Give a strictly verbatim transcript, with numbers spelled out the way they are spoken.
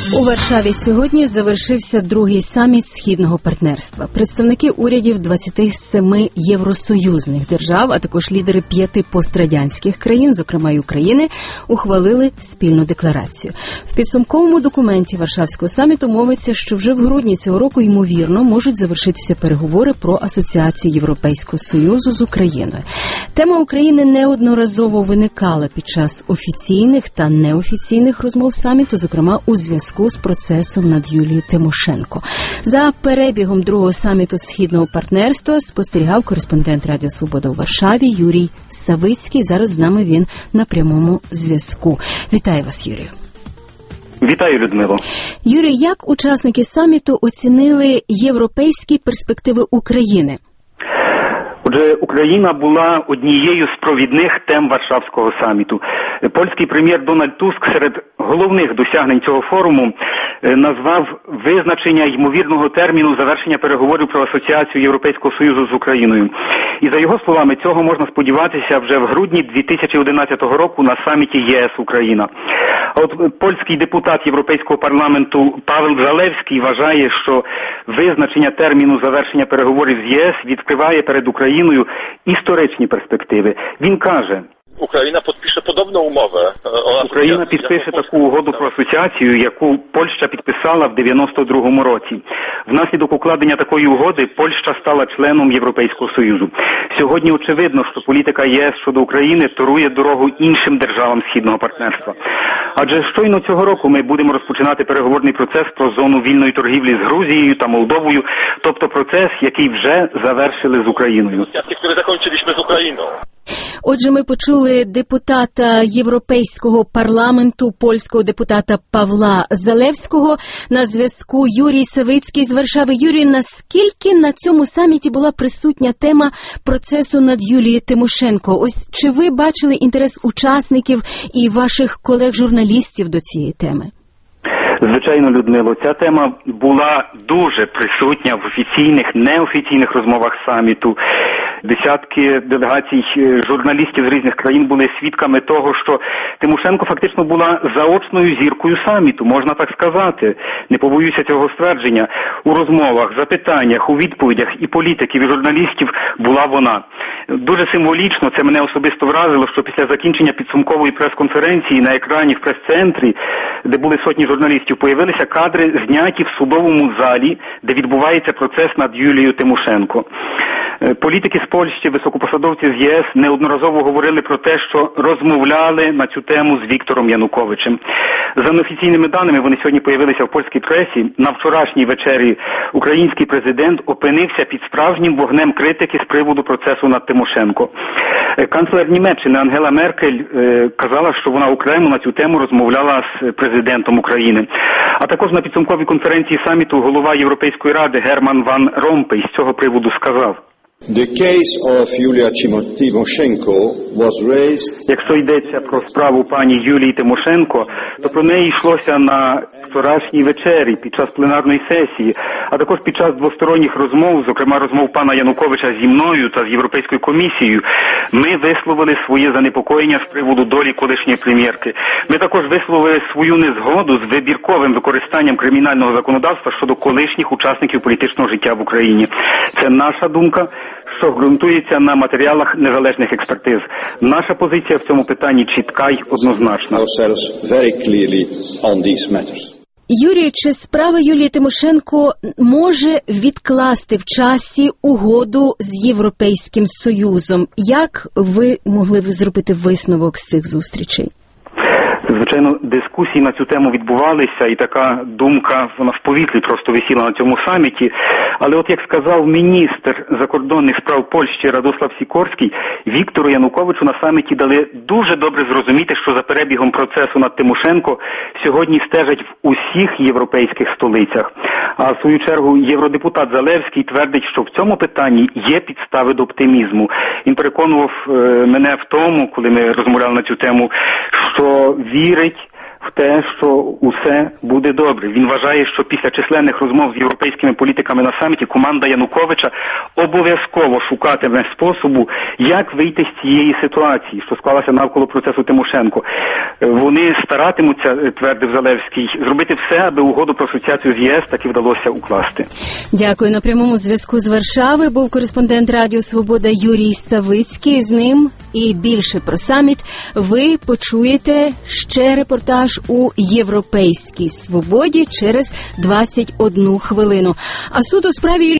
У Варшаві сьогодні завершився другий саміт Східного партнерства. Представники урядів двадцяти семи євросоюзних держав, а також лідери п'яти пострадянських країн, зокрема й України, ухвалили спільну декларацію. В підсумковому документі Варшавського саміту мовиться, що вже в грудні цього року, ймовірно, можуть завершитися переговори про асоціацію Європейського Союзу з Україною. Тема України неодноразово виникала під час офіційних та неофіційних розмов саміту, зокрема у зв'язку з процесом над Юлією Тимошенко. За перебігом другого саміту Східного партнерства спостерігав кореспондент Радіо Свобода у Варшаві Юрій Савицький. Зараз з нами він на прямому зв'язку. Вітаю вас, Юрію. Вітаю, Людмило. Юрій, як учасники саміту оцінили європейські перспективи України? Отже, Україна була однією з провідних тем Варшавського саміту. Польський прем'єр Дональд Туск серед головних досягнень цього форуму назвав визначення ймовірного терміну завершення переговорів про асоціацію Європейського Союзу з Україною. І за його словами, цього можна сподіватися вже в грудні дві тисячі одинадцятого року на саміті ЄС-Україна. А от польський депутат Європейського парламенту Павел Залевський вважає, що визначення терміну завершення переговорів з ЄС відкриває перед Україною історичні перспективи. Він каже: Україна підпише подобну умову. Україна підпише таку угоду про асоціацію, яку Польща підписала в дев'яносто другому році. Внаслідок укладення такої угоди Польща стала членом Європейського Союзу. Сьогодні очевидно, що політика ЄС щодо України торує дорогу іншим державам Східного партнерства. Адже щойно цього року ми будемо розпочинати переговорний процес про зону вільної торгівлі з Грузією та Молдовою, тобто процес, який вже завершили з Україною. Які закінчилися з Україною. Отже, ми почули депутата Європейського парламенту, польського депутата Павла Залевського. На зв'язку Юрій Савицький з Варшави. Юрій, наскільки на цьому саміті була присутня тема процесу над Юлією Тимошенко? Ось чи ви бачили інтерес учасників і ваших колег-журналістів до цієї теми? Звичайно, Людмило, ця тема була дуже присутня в офіційних, неофіційних розмовах саміту. Десятки делегацій журналістів з різних країн були свідками того, що Тимошенко фактично була заочною зіркою саміту, можна так сказати. Не побоюся цього ствердження. У розмовах, запитаннях, у відповідях і політиків, і журналістів була вона. Дуже символічно, це мене особисто вразило, що після закінчення підсумкової прес-конференції на екрані в прес-центрі, де були сотні журналістів, появилися кадри, зняті в судовому залі, де відбувається процес над Юлією Тимошенко. Політики з Польщі, високопосадовці з ЄС неодноразово говорили про те, що розмовляли на цю тему з Віктором Януковичем. За неофіційними даними, вони сьогодні появилися в польській пресі, на вчорашній вечері український президент опинився під справжнім вогнем критики з приводу процесу над Тимошенко. Канцлер Німеччини Ангела Меркель е, казала, що вона окремо на цю тему розмовляла з президентом України. А також на підсумковій конференції саміту голова Європейської ради Герман Ван Ромпей з цього приводу сказав: The case of Yulia Tymoshenko was raised... Якщо йдеться про справу пані Юлії Тимошенко, то про неї йшлося на вчорашній вечері під час пленарної сесії, а також під час двосторонніх розмов, зокрема розмов пана Януковича зі мною та з Європейською комісією. Ми висловили своє занепокоєння з приводу долі колишньої прем'єрки. Ми також висловили свою незгоду з вибірковим використанням кримінального законодавства щодо колишніх учасників політичного життя в Україні. Це наша думка, що ґрунтується на матеріалах незалежних експертиз. Наша позиція в цьому питанні чітка й однозначна. Юрій, чи справа Юлії Тимошенко може відкласти в часі угоду з Європейським Союзом? Як ви могли б зробити висновок з цих зустрічей? Звичайно, дискусії на цю тему відбувалися, і така думка, вона в повітрі просто висіла на цьому саміті. Але от як сказав міністр закордонних справ Польщі Радослав Сікорський, Віктору Януковичу на саміті дали дуже добре зрозуміти, що за перебігом процесу над Тимошенко сьогодні стежать в усіх європейських столицях. А в свою чергу євродепутат Залевський твердить, що в цьому питанні є підстави до оптимізму. Він переконував мене в тому, коли ми розмовляли на цю тему, що вірить в те, що усе буде добре. Він вважає, що після численних розмов з європейськими політиками на саміті команда Януковича обов'язково шукатиме способу, як вийти з цієї ситуації, що склалася навколо процесу Тимошенко. Вони старатимуться, твердив Залевський, зробити все, аби угоду про асоціацію з ЄС таки вдалося укласти. Дякую. На прямому зв'язку з Варшави був кореспондент Радіо Свобода Юрій Савицький. З ним і більше про саміт ви почуєте ще репортаж у Європейській Свободі через двадцять одну хвилину. А суд у справі